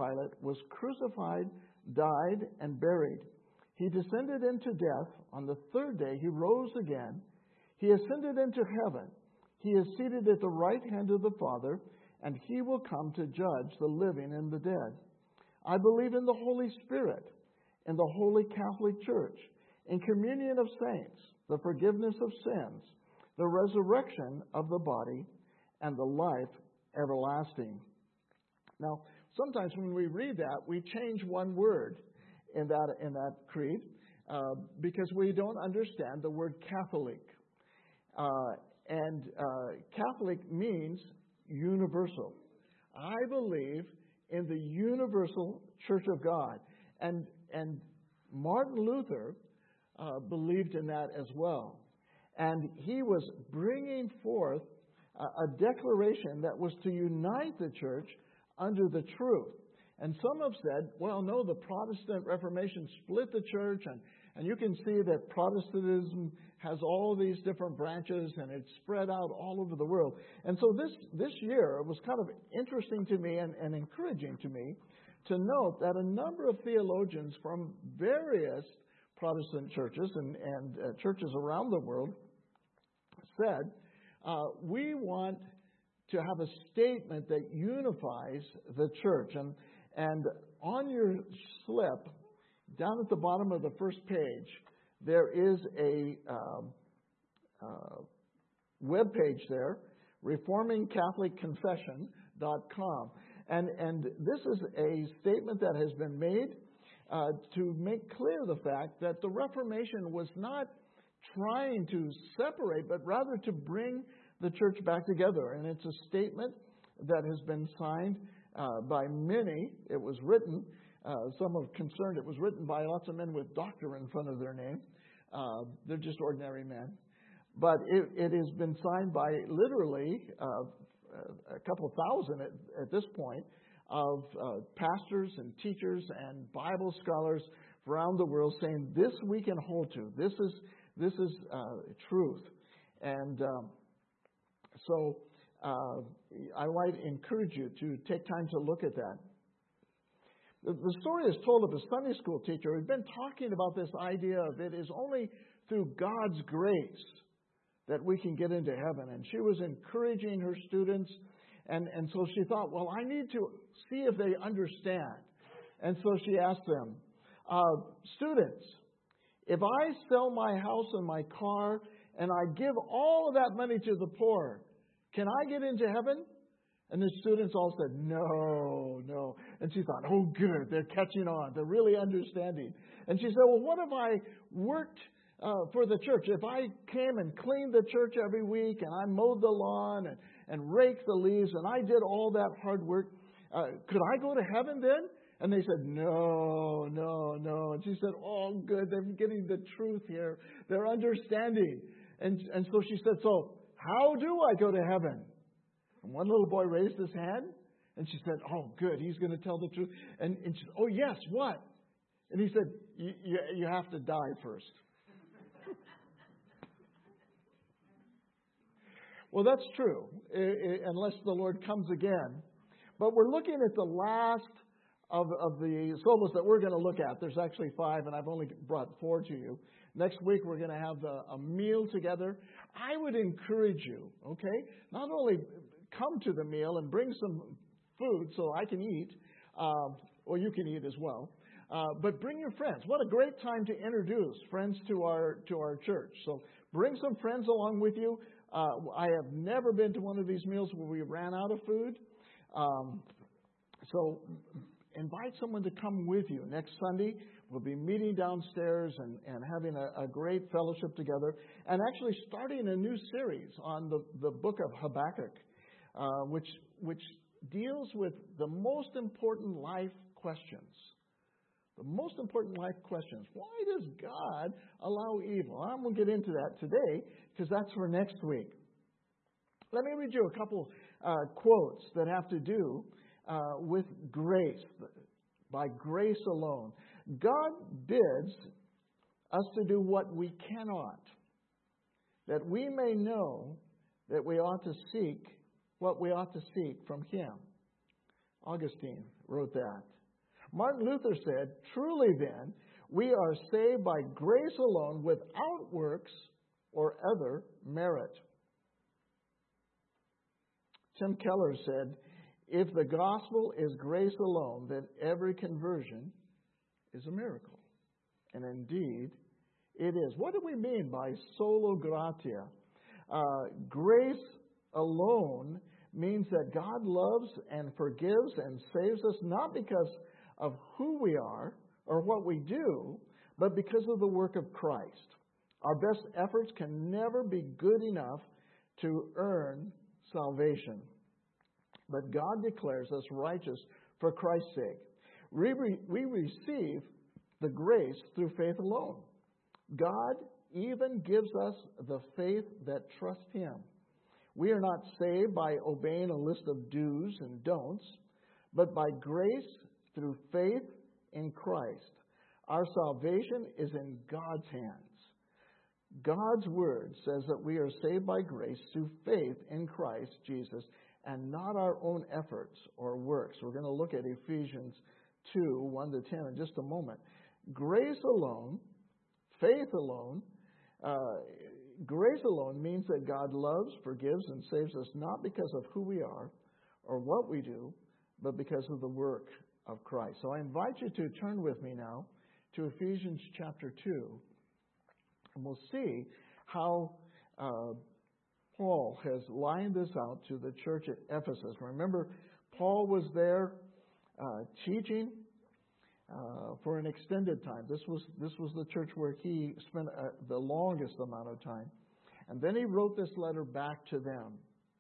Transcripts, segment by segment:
Pilate, was crucified, died, and buried. He descended into death. On the third day he rose again. He ascended into heaven. He is seated at the right hand of the Father, and he will come to judge the living and the dead. I believe in the Holy Spirit, in the Holy Catholic Church, in communion of saints, the forgiveness of sins, the resurrection of the body, and the life everlasting. Now, sometimes when we read that, we change one word in that creed because we don't understand the word Catholic. Catholic means universal. I believe in the universal Church of God. And Martin Luther believed in that as well. And he was bringing forth a declaration that was to unite the church under the truth. And some have said, well, no, the Protestant Reformation split the church, and you can see that Protestantism has all these different branches, and it's spread out all over the world. And so this year, it was kind of interesting to me and encouraging to me to note that a number of theologians from various Protestant churches and churches around the world said, we want to have a statement that unifies the church. And on your slip, down at the bottom of the first page, there is a web page there, reformingcatholicconfession.com. And this is a statement that has been made to make clear the fact that the Reformation was not trying to separate, but rather to bring the church back together. And it's a statement that has been signed by many. It was written, some are concerned it was written by lots of men with doctor in front of their name. They're just ordinary men. But it has been signed by literally a couple thousand at this point of pastors and teachers and Bible scholars around the world saying, this we can hold to. This is truth. And so I might encourage you to take time to look at that. The story is told of a Sunday school teacher who'd been talking about this idea of it is only through God's grace that we can get into heaven. And she was encouraging her students. And so she thought, well, I need to see if they understand. And so she asked them, students, if I sell my house and my car and I give all of that money to the poor, can I get into heaven? And the students all said, no. And she thought, oh, good, they're catching on. They're really understanding. And she said, well, what if I worked for the church? If I came and cleaned the church every week and I mowed the lawn and raked the leaves and I did all that hard work, could I go to heaven then? And they said, no. And she said, oh, good, they're getting the truth here. They're understanding. And so she said, so how do I go to heaven? And one little boy raised his hand, and she said, oh, good, he's going to tell the truth. And she said, oh, yes, what? And he said, you have to die first. Well, that's true, unless the Lord comes again. But we're looking at the last of the solas that we're going to look at. There's actually 5, and I've only brought 4 to you. Next week, we're going to have a meal together. I would encourage you, okay, not only come to the meal and bring some food so I can eat, or you can eat as well, but bring your friends. What a great time to introduce friends to our church. So bring some friends along with you. I have never been to one of these meals where we ran out of food. So invite someone to come with you. Next Sunday, we'll be meeting downstairs and having a great fellowship together, and actually starting a new series on the book of Habakkuk, which deals with the most important life questions. The most important life questions. Why does God allow evil? I'm going to get into that today because that's for next week. Let me read you a couple quotes that have to do with grace. By grace alone. God bids us to do what we cannot, that we may know that we ought to seek what we ought to seek from Him. Augustine wrote that. Martin Luther said, "Truly then, we are saved by grace alone, without works or other merit." Tim Keller said, "If the gospel is grace alone, then every conversion is a miracle." And indeed, it is. What do we mean by sola gratia? Grace alone means that God loves and forgives and saves us not because of who we are or what we do, but because of the work of Christ. Our best efforts can never be good enough to earn salvation. But God declares us righteous for Christ's sake. We receive the grace through faith alone. God even gives us the faith that trusts Him. We are not saved by obeying a list of do's and don'ts, but by grace through faith in Christ. Our salvation is in God's hands. God's Word says that we are saved by grace through faith in Christ Jesus and not our own efforts or works. We're going to look at Ephesians 2, 1 to 10 in just a moment. Grace alone, faith alone, grace alone means that God loves, forgives, and saves us not because of who we are or what we do, but because of the work of Christ. So I invite you to turn with me now to Ephesians chapter 2, and we'll see how Paul has lined this out to the church at Ephesus. Remember, Paul was there teaching for an extended time. This was the church where he spent the longest amount of time. And then he wrote this letter back to them,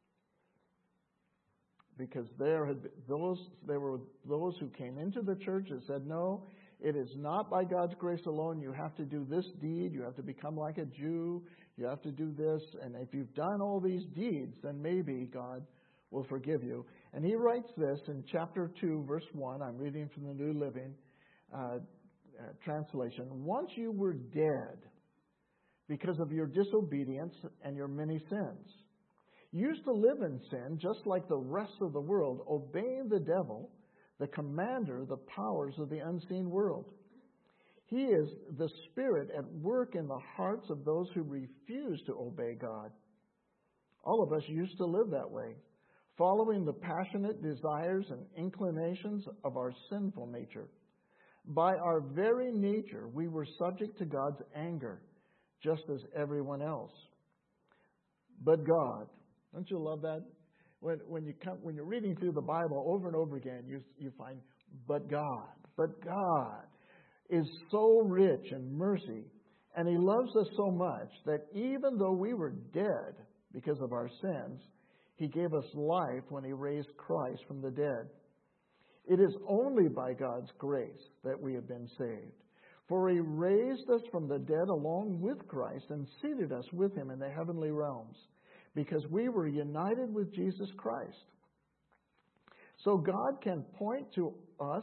because there were those who came into the church and said, "No, it is not by God's grace alone. You have to do this deed. You have to become like a Jew. You have to do this. And if you've done all these deeds, then maybe God will forgive you." And he writes this in chapter 2, verse 1. I'm reading from the New Living Translation. "Once you were dead because of your disobedience and your many sins. You used to live in sin just like the rest of the world, obeying the devil, the commander, the powers of the unseen world. He is the spirit at work in the hearts of those who refuse to obey God. All of us used to live that way, following the passionate desires and inclinations of our sinful nature. By our very nature, we were subject to God's anger, just as everyone else. But God," don't you love that? When you're reading through the Bible over and over again, you find, "But God." But God is so rich in mercy, and He loves us so much that even though we were dead because of our sins, He gave us life when He raised Christ from the dead. It is only by God's grace that we have been saved. For He raised us from the dead along with Christ and seated us with Him in the heavenly realms, because we were united with Jesus Christ. So God can point to us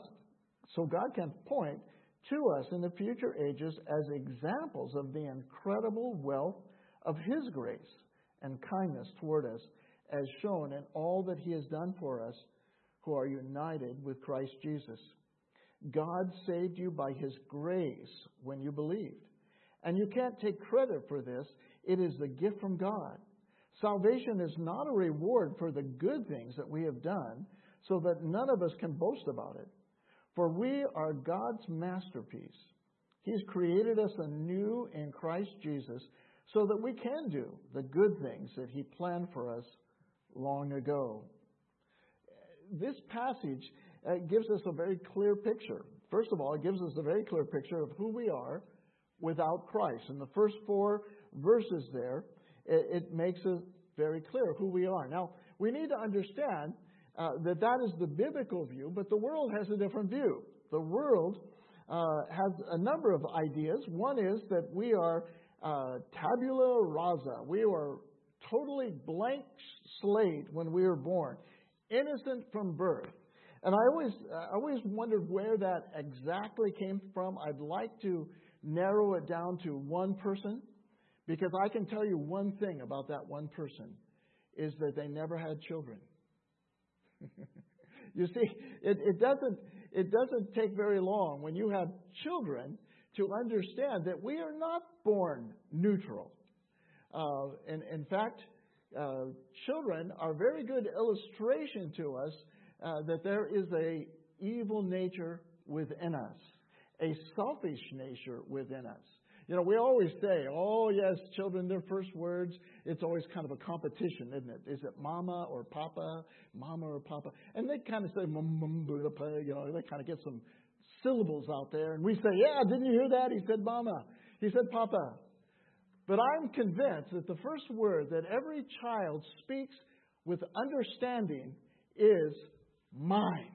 in the future ages as examples of the incredible wealth of His grace and kindness toward us, as shown in all that He has done for us who are united with Christ Jesus. God saved you by His grace when you believed. And you can't take credit for this. It is the gift from God. Salvation is not a reward for the good things that we have done, so that none of us can boast about it. For we are God's masterpiece. He's created us anew in Christ Jesus so that we can do the good things that He planned for us long ago. This passage gives us a very clear picture. First of all, it gives us a very clear picture of who we are without Christ. In the first 4 verses there, it makes it very clear who we are. Now, we need to understand that is the biblical view, but the world has a different view. The world has a number of ideas. One is that we are tabula rasa. We are totally blank slate when we were born, innocent from birth. And I always wondered where that exactly came from. I'd like to narrow it down to one person, because I can tell you one thing about that one person, is that they never had children. You see, it it doesn't take very long when you have children to understand that we are not born neutral. In fact, children are a very good illustration to us that there is a evil nature within us, a selfish nature within us. You know, we always say, oh, yes, children, their first words, it's always kind of a competition, isn't it? Is it mama or papa, mama or papa? And they kind of say, you know, they kind of get some syllables out there. And we say, yeah, didn't you hear that? He said mama. He said papa. But I'm convinced that the first word that every child speaks with understanding is mine.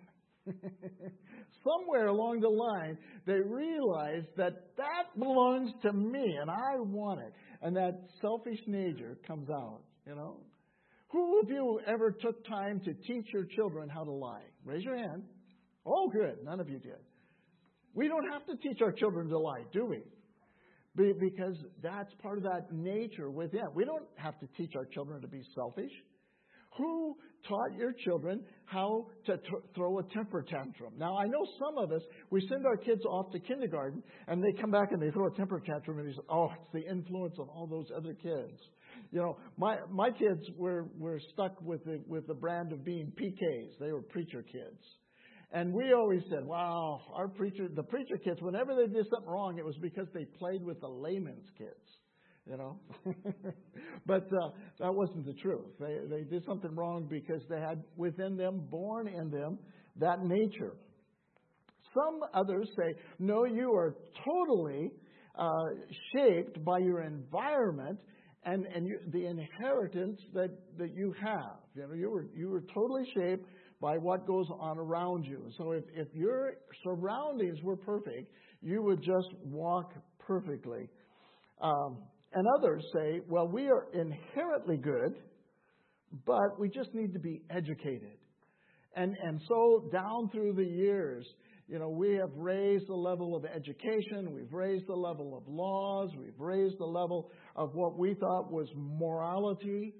Somewhere along the line, they realize that belongs to me and I want it. And that selfish nature comes out, you know. Who of you ever took time to teach your children how to lie? Raise your hand. Oh, good. None of you did. We don't have to teach our children to lie, do we? Because that's part of that nature within. We don't have to teach our children to be selfish. Who taught your children how to throw a temper tantrum? Now, I know some of us, we send our kids off to kindergarten, and they come back and they throw a temper tantrum, and they say, oh, it's the influence of all those other kids. You know, my kids were stuck with the brand of being PKs. They were preacher kids. And we always said, wow, the preacher kids, whenever they did something wrong, it was because they played with the layman's kids. You know, but that wasn't the truth. They did something wrong because they had within them, born in them, that nature. Some others say, no, you are totally shaped by your environment and the inheritance that you have. You know, you were totally shaped by what goes on around you. So if your surroundings were perfect, you would just walk perfectly. And others say, well, we are inherently good, but we just need to be educated. And so down through the years, you know, we have raised the level of education, we've raised the level of laws, we've raised the level of what we thought was morality.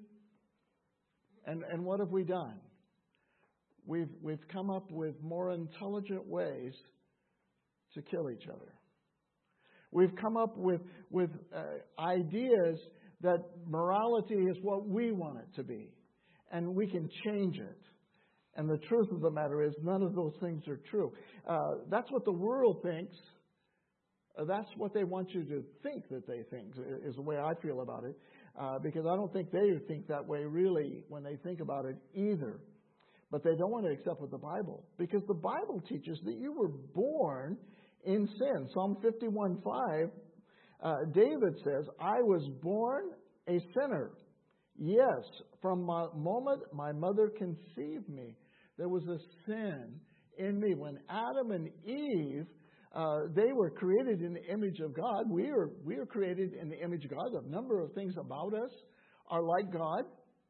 And what have we done? We've come up with more intelligent ways to kill each other. We've come up with ideas that morality is what we want it to be. And we can change it. And the truth of the matter is none of those things are true. That's what the world thinks. That's what they want you to think that they think, is the way I feel about it. Because I don't think they think that way really when they think about it either. But they don't want to accept what the Bible. Because the Bible teaches that you were born in sin. Psalm 51:5, David says, I was born a sinner. Yes, from the moment my mother conceived me, there was a sin in me. When Adam and Eve, they were created in the image of God. We are created in the image of God. A number of things about us are like God.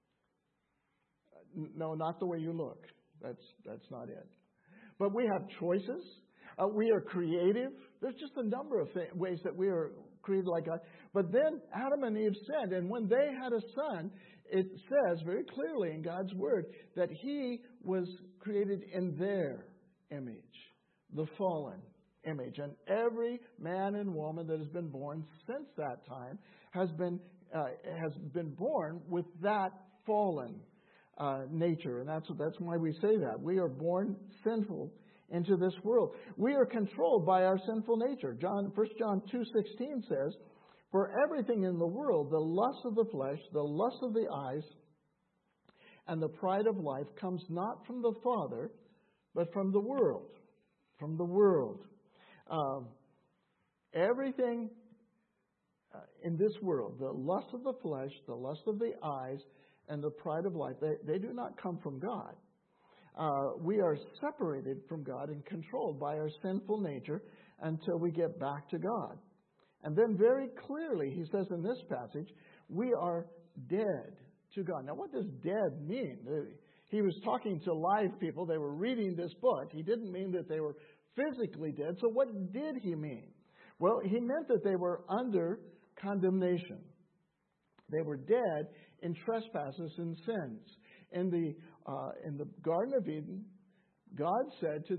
No, not the way you look. That's not it. But we have choices. We are creative. There's just a number of ways that we are created like God. But then Adam and Eve sinned, and when they had a son, it says very clearly in God's Word that he was created in their image, the fallen image. And every man and woman that has been born since that time has been born with that fallen nature. And that's why we say that. We are born sinful into this world. We are controlled by our sinful nature. 1 John 2:16 says, for everything in the world, the lust of the flesh, the lust of the eyes, and the pride of life comes not from the Father, but from the world. From the world. Everything in this world, the lust of the flesh, the lust of the eyes, and the pride of life, they do not come from God. We are separated from God and controlled by our sinful nature until we get back to God. And then very clearly, he says in this passage, we are dead to God. Now, what does dead mean? He was talking to live people. They were reading this book. He didn't mean that they were physically dead. So what did he mean? Well, he meant that they were under condemnation. They were dead in trespasses and sins. In the Garden of Eden, God said to them,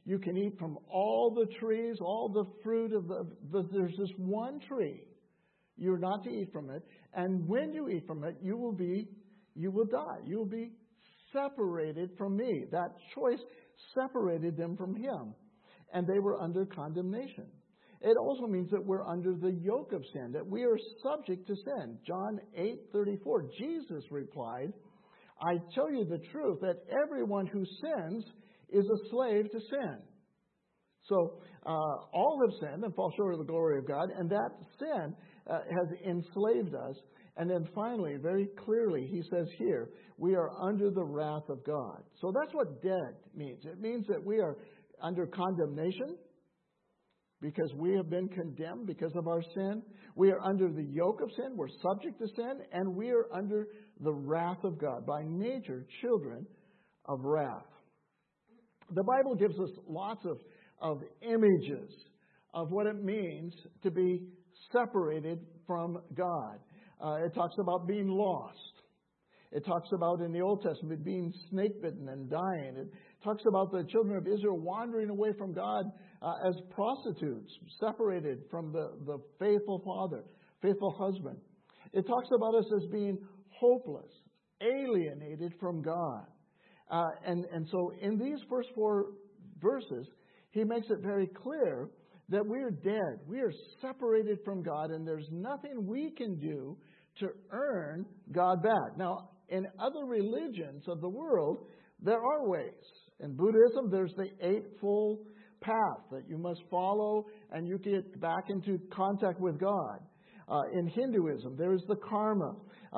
You can eat from all the trees, all the fruit of there's this one tree. You're not to eat from it. And when you eat from it, you will die. You will be separated from me. That choice separated them from Him. And they were under condemnation. It also means that we're under the yoke of sin, that we are subject to sin. John 8:34, Jesus replied, I tell you the truth, that everyone who sins is a slave to sin. So all have sinned and fall short of the glory of God, and that sin has enslaved us. And then finally, very clearly, he says here, we are under the wrath of God. So that's what dead means. It means that we are under condemnation because we have been condemned because of our sin. We are under the yoke of sin. We're subject to sin. And we are under the wrath of God. By nature, children of wrath. The Bible gives us lots of images of what it means to be separated from God. It talks about being lost. It talks about, in the Old Testament, being snake-bitten and dying. It talks about the children of Israel wandering away from God as prostitutes, separated from the faithful father, faithful husband. It talks about us as being hopeless, alienated from God. And so in these first 4 verses, he makes it very clear that we are dead. We are separated from God, and there's nothing we can do to earn God back. Now, in other religions of the world, there are ways. In Buddhism, there's the Eightfold Path that you must follow, and you get back into contact with God. In Hinduism, there is the karma.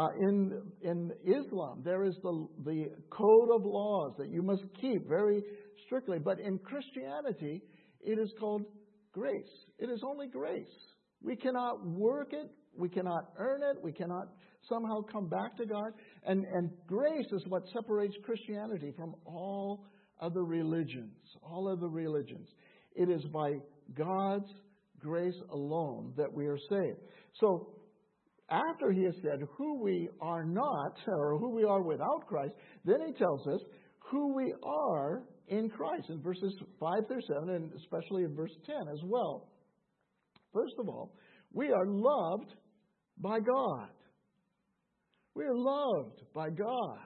In Islam, there is the code of laws that you must keep very strictly. But in Christianity, it is called grace. It is only grace. We cannot work it. We cannot earn it. We cannot somehow come back to God. And grace is what separates Christianity from all other religions. All other religions. It is by God's grace alone that we are saved. So, after he has said who we are not, or who we are without Christ, then he tells us who we are in Christ in verses 5 through 7, and especially in verse 10 as well. First of all, we are loved by God. We are loved by God.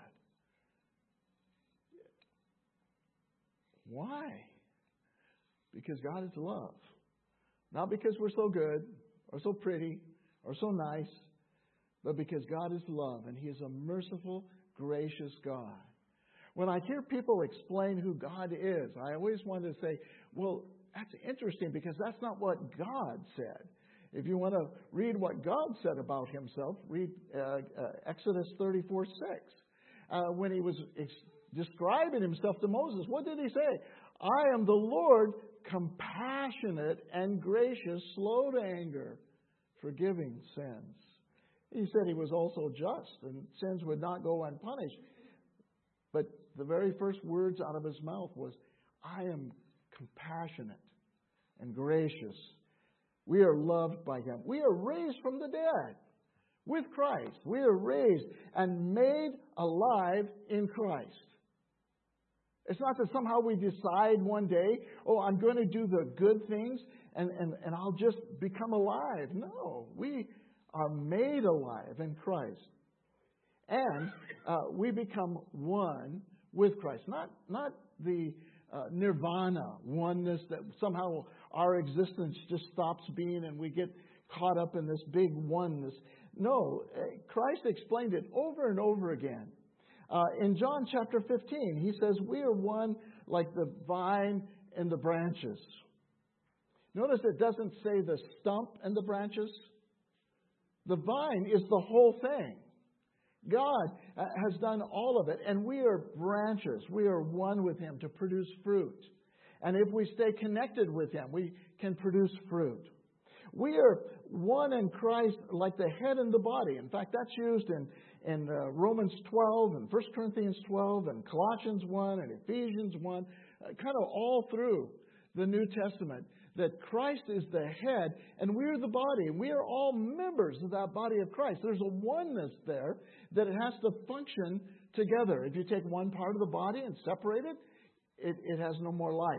Why? Because God is love. Not because we're so good, or so pretty, or so nice, but because God is love, and He is a merciful, gracious God. When I hear people explain who God is, I always want to say, well, that's interesting because that's not what God said. If you want to read what God said about Himself, read Exodus 34:6. When He was describing Himself to Moses, what did He say? I am the Lord, compassionate and gracious, slow to anger, forgiving sins. He said He was also just, and sins would not go unpunished. But the very first words out of His mouth was, I am compassionate and gracious. We are loved by Him. We are raised from the dead with Christ. We are raised and made alive in Christ. It's not that somehow we decide one day, oh, I'm going to do the good things and I'll just become alive. No, we are made alive in Christ. And we become one with Christ. Not the nirvana, oneness that somehow our existence just stops being and we get caught up in this big oneness. No, Christ explained it over and over again. In John chapter 15, He says, we are one like the vine and the branches. Notice it doesn't say the stump and the branches. The vine is the whole thing. God has done all of it, and we are branches. We are one with Him to produce fruit. And if we stay connected with Him, we can produce fruit. We are one in Christ like the head and the body. In fact, that's used in Romans 12 and 1 Corinthians 12 and Colossians 1 and Ephesians 1, kind of all through the New Testament, that Christ is the head and we're the body, and we are all members of that body of Christ. There's a oneness there that it has to function together. If you take one part of the body and separate it, it has no more life.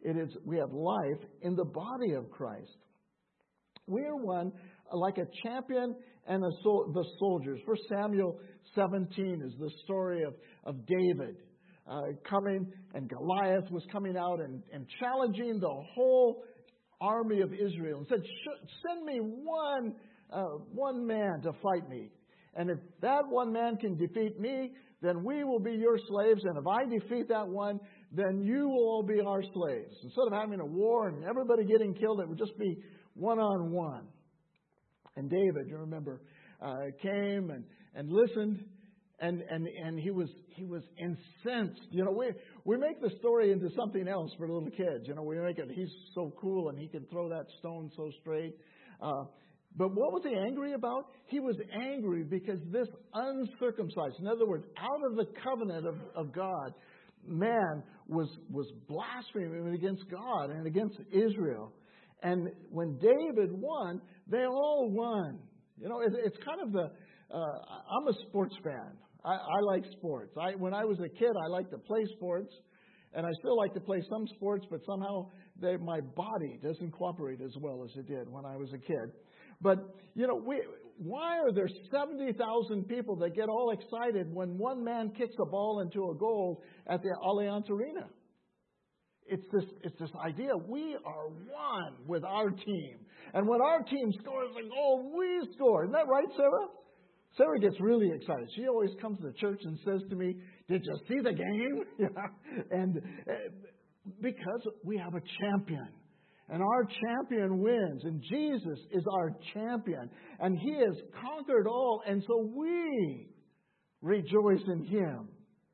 we have life in the body of Christ. We are one like a champion and the soldiers. 1 Samuel 17 is the story of David coming, and Goliath was coming out and challenging the whole army of Israel and said, send me one man to fight me. And if that one man can defeat me, then we will be your slaves. And if I defeat that one, then you will all be our slaves. Instead of having a war and everybody getting killed, it would just be one-on-one. And David, you remember, came and listened, and he was incensed. You know, we make the story into something else for little kids. You know, we make it, he's so cool and he can throw that stone so straight. But what was he angry about? He was angry because this uncircumcised, in other words, out of the covenant of God, man was blaspheming against God and against Israel. And when David won, they all won. You know, it's kind of I'm a sports fan. I like sports. When I was a kid, I liked to play sports. And I still like to play some sports, but somehow my body doesn't cooperate as well as it did when I was a kid. But, you know, why are there 70,000 people that get all excited when one man kicks a ball into a goal at the Allianz Arena? It's this idea, we are one with our team. And when our team scores a goal, we score. Isn't that right, Sarah? Sarah gets really excited. She always comes to church and says to me, did you see the game? Yeah. And because we have a champion. And our champion wins. And Jesus is our champion. And He has conquered all. And so we rejoice in Him.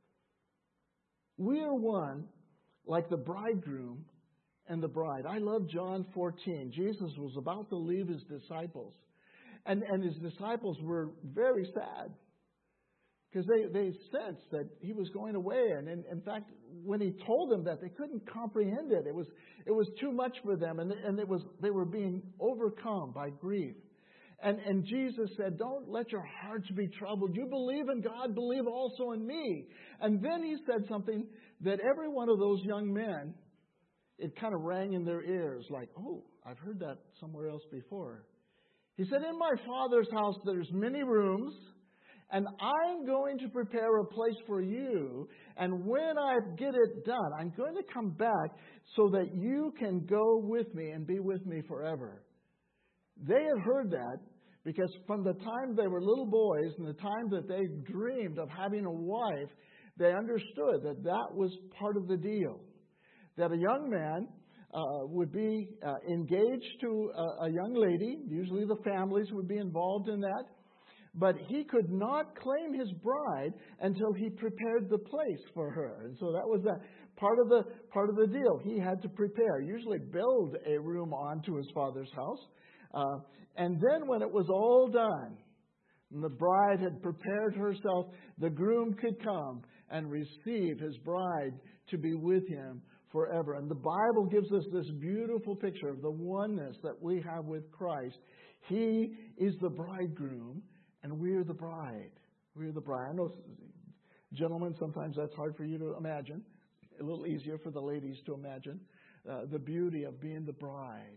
We are one like the bridegroom and the bride. I love John 14. Jesus was about to leave His disciples. And His disciples were very sad. Because they sensed that He was going away. And in fact, when He told them that, they couldn't comprehend it. It was too much for them. And they were being overcome by grief. And Jesus said, don't let your hearts be troubled. You believe in God, believe also in me. And then He said something that every one of those young men, it kind of rang in their ears like, oh, I've heard that somewhere else before. He said, in my Father's house there's many rooms, and I'm going to prepare a place for you. And when I get it done, I'm going to come back so that you can go with me and be with me forever. They had heard that because from the time they were little boys and the time that they dreamed of having a wife, they understood that that was part of the deal. That a young man would be engaged to a young lady. Usually the families would be involved in that. But he could not claim his bride until he prepared the place for her. And so that was part of the deal. He had to prepare, usually build a room onto his father's house. And then when it was all done, and the bride had prepared herself, the groom could come and receive his bride to be with him forever. And the Bible gives us this beautiful picture of the oneness that we have with Christ. He is the bridegroom, and we're the bride. We're the bride. I know, gentlemen, sometimes that's hard for you to imagine. A little easier for the ladies to imagine the beauty of being the bride.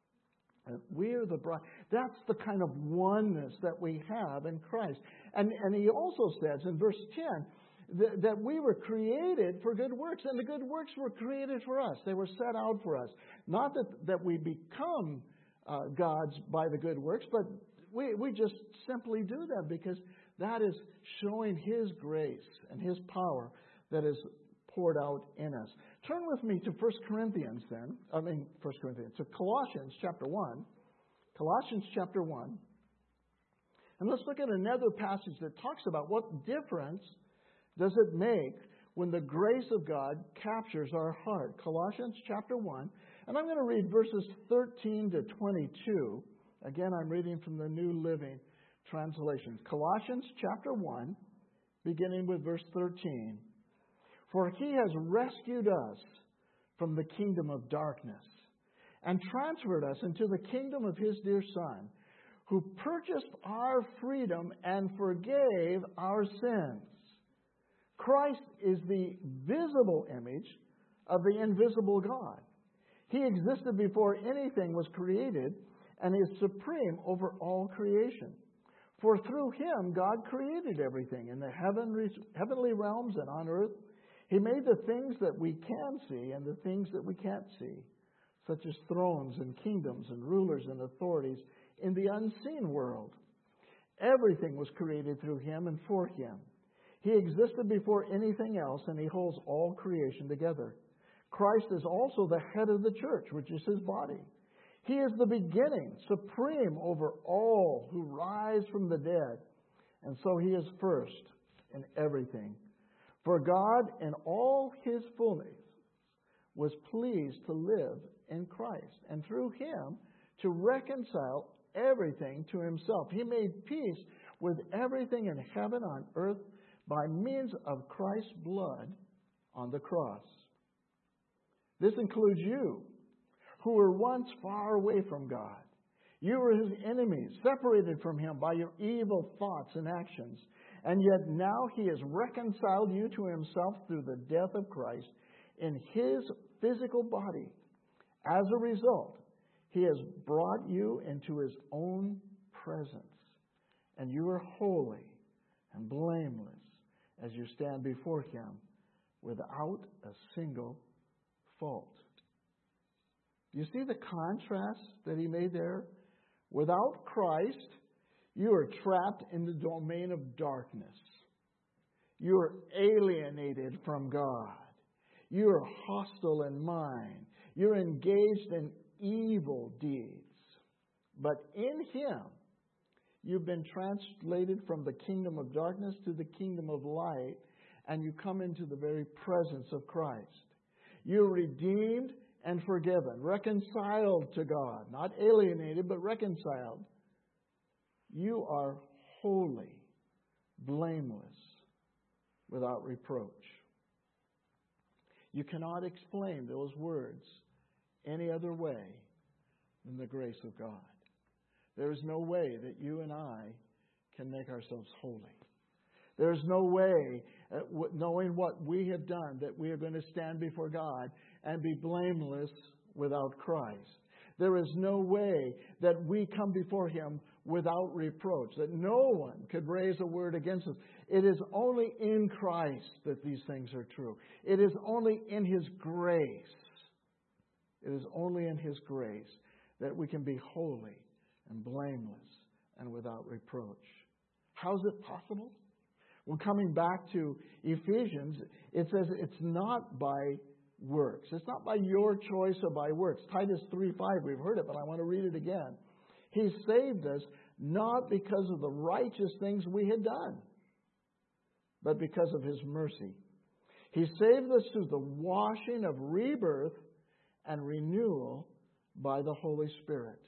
We're the bride. That's the kind of oneness that we have in Christ. And He also says in verse 10 that we were created for good works. And the good works were created for us. They were set out for us. Not that we become God's by the good works, but we just simply do them because that is showing His grace and His power that is poured out in us. Turn with me to 1 Corinthians then. To Colossians chapter 1. Colossians chapter 1. And let's look at another passage that talks about what difference does it make when the grace of God captures our heart. Colossians chapter 1. And I'm going to read verses 13 to 22. Again, I'm reading from the New Living Translation. Colossians chapter 1, beginning with verse 13. For He has rescued us from the kingdom of darkness and transferred us into the kingdom of His dear Son, who purchased our freedom and forgave our sins. Christ is the visible image of the invisible God. He existed before anything was created and is supreme over all creation. For through Him, God created everything in the heavenly realms and on earth. He made the things that we can see and the things that we can't see, such as thrones and kingdoms and rulers and authorities in the unseen world. Everything was created through Him and for Him. He existed before anything else, and He holds all creation together. Christ is also the head of the church, which is His body. He is the beginning, supreme over all who rise from the dead, and so He is first in everything. For God, in all His fullness, was pleased to live in Christ, and through Him to reconcile everything to Himself. He made peace with everything in heaven, on earth, by means of Christ's blood on the cross. This includes you, who were once far away from God. You were His enemies, separated from Him by your evil thoughts and actions. And yet now He has reconciled you to Himself through the death of Christ in His physical body. As a result, He has brought you into His own presence, and you are holy and blameless as you stand before Him without a single fault. Do you see the contrast that He made there? Without Christ, you are trapped in the domain of darkness. You are alienated from God. You are hostile in mind. You're engaged in evil deeds. But in Him, you've been translated from the kingdom of darkness to the kingdom of light, and you come into the very presence of Christ. You're redeemed and forgiven, reconciled to God, not alienated, but reconciled. You are holy, blameless, without reproach. You cannot explain those words any other way than the grace of God. There is no way that you and I can make ourselves holy. There is no way, knowing what we have done, that we are going to stand before God and be blameless without Christ. There is no way that we come before Him without reproach, that no one could raise a word against us. It is only in Christ that these things are true. It is only in His grace. It is only in His grace that we can be holy and blameless and without reproach. How is it possible? Well, coming back to Ephesians, it says it's not by works. It's not by your choice or by works. Titus 3:5, we've heard it, but I want to read it again. He saved us not because of the righteous things we had done, but because of His mercy. He saved us through the washing of rebirth and renewal by the Holy Spirit.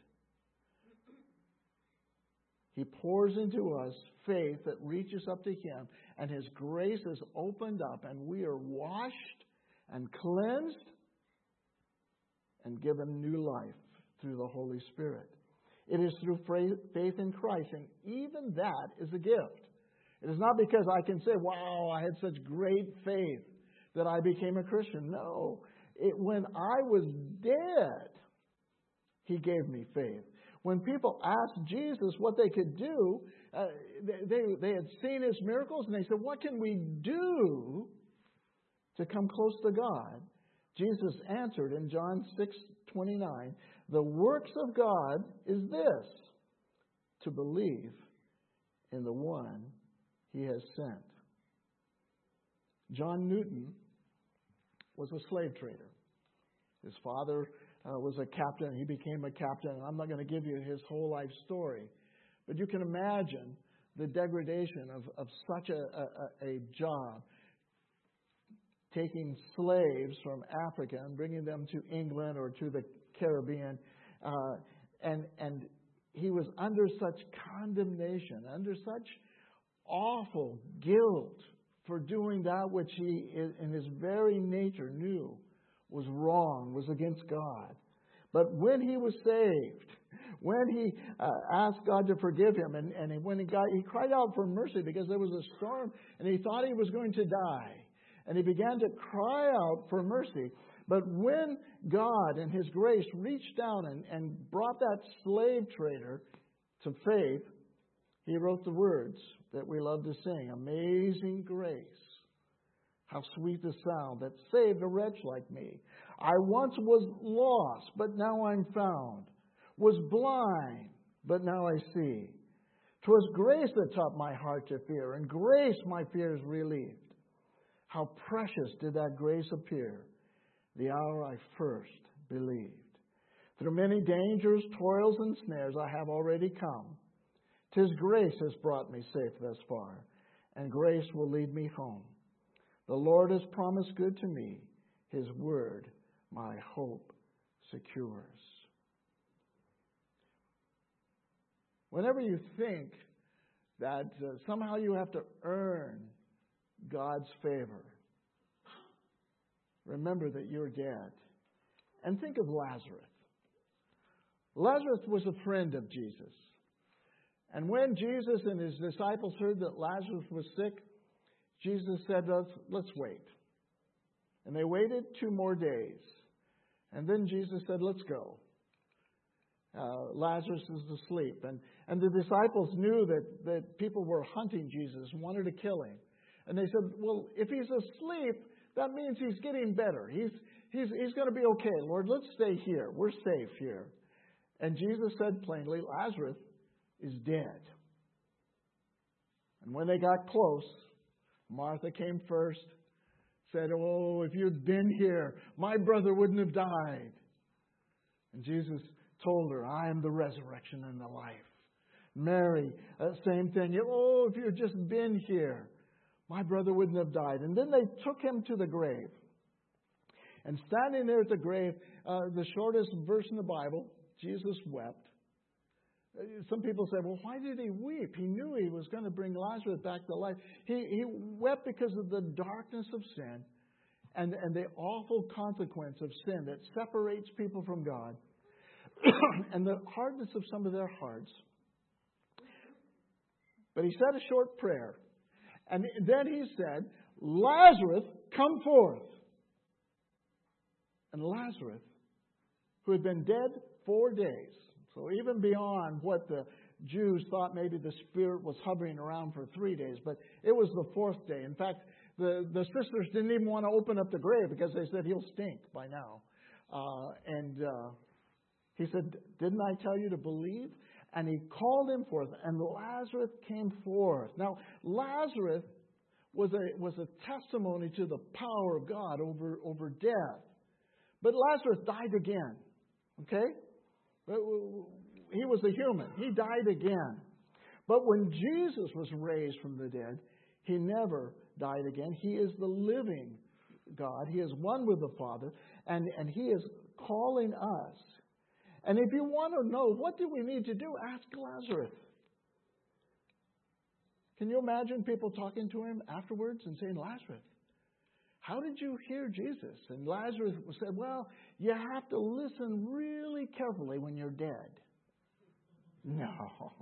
He pours into us faith that reaches up to Him, and His grace is opened up, and we are washed and cleansed and given new life through the Holy Spirit. It is through faith in Christ, and even that is a gift. It is not because I can say, wow, I had such great faith that I became a Christian. No. When I was dead, He gave me faith. When people asked Jesus what they could do, they had seen His miracles, and they said, what can we do to come close to God? Jesus answered in John 6:29, the works of God is this, to believe in the one He has sent. John Newton was a slave trader. His father was a captain. He became a captain. And I'm not going to give you his whole life story. But you can imagine the degradation of such a job. Taking slaves from Africa and bringing them to England or to the Caribbean. And he was under such condemnation, under such awful guilt for doing that which he, in his very nature, knew was wrong, was against God. But when he was saved, when he asked God to forgive him, and when he cried out for mercy because there was a storm and he thought he was going to die, and he began to cry out for mercy. But when God in His grace reached down and brought that slave trader to faith, He wrote the words that we love to sing, "Amazing grace, how sweet the sound that saved a wretch like me. I once was lost, but now I'm found. Was blind, but now I see. 'Twas grace that taught my heart to fear, and grace my fears relieved. How precious did that grace appear the hour I first believed. Through many dangers, toils, and snares I have already come. 'Tis grace has brought me safe thus far, and grace will lead me home. The Lord has promised good to me. His word my hope secures." Whenever you think that somehow you have to earn God's favor, remember that you're dead. And think of Lazarus. Lazarus was a friend of Jesus. And when Jesus and His disciples heard that Lazarus was sick, Jesus said, let's wait. And they waited 2 more days. And then Jesus said, let's go. Lazarus is asleep. And the disciples knew that people were hunting Jesus and wanted to kill Him. And they said, well, if He's asleep, that means He's getting better. He's going to be okay, Lord. Let's stay here. We're safe here. And Jesus said plainly, Lazarus is dead. And when they got close, Martha came first, said, "Oh, if you'd been here, my brother wouldn't have died." And Jesus told her, "I am the resurrection and the life." Mary, same thing. "Oh, if you'd just been here, my brother wouldn't have died." And then they took Him to the grave. And standing there at the grave, the shortest verse in the Bible, Jesus wept. Some people say, well, why did He weep? He knew He was going to bring Lazarus back to life. He wept because of the darkness of sin and the awful consequence of sin that separates people from God and the hardness of some of their hearts. But He said a short prayer. And then He said, "Lazarus, come forth." And Lazarus, who had been dead 4 days, so even beyond what the Jews thought maybe the spirit was hovering around for 3 days, but it was the 4th day. In fact, the sisters didn't even want to open up the grave because they said, "He'll stink by now." He said, "Didn't I tell you to believe?" And He called him forth, and Lazarus came forth. Now, Lazarus was a testimony to the power of God over death. But Lazarus died again. Okay? He was a human. He died again. But when Jesus was raised from the dead, He never died again. He is the living God. He is one with the Father. And He is calling us. And if you want to know what do we need to do, ask Lazarus. Can you imagine people talking to him afterwards and saying, "Lazarus, how did you hear Jesus?" And Lazarus said, "Well, you have to listen really carefully when you're dead." No.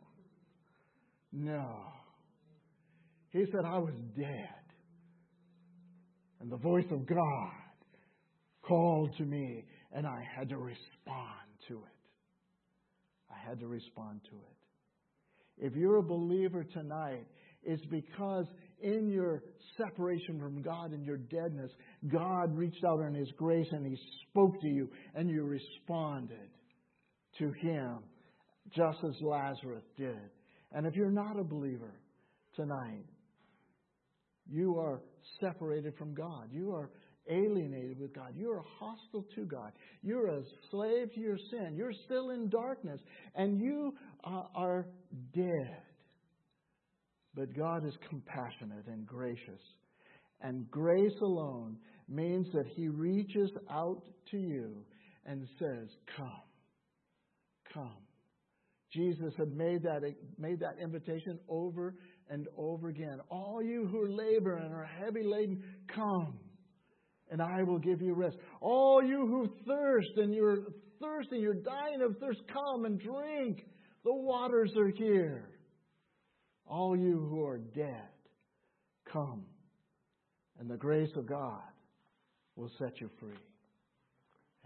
He said, "I was dead. And the voice of God called to me, and I had to respond to it." I had to respond to it. If you're a believer tonight, it's because in your separation from God and your deadness, God reached out in His grace and He spoke to you and you responded to Him just as Lazarus did. And if you're not a believer tonight, you are separated from God. You are alienated with God. You are hostile to God. You're a slave to your sin. You're still in darkness and you are dead. But God is compassionate and gracious. And grace alone means that He reaches out to you and says, "Come, come." Jesus had made that invitation over and over again. "All you who labor and are heavy laden, come, and I will give you rest. All you who thirst and you're thirsty, you're dying of thirst, come and drink. The waters are here. All you who are dead, come, and the grace of God will set you free."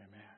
Amen.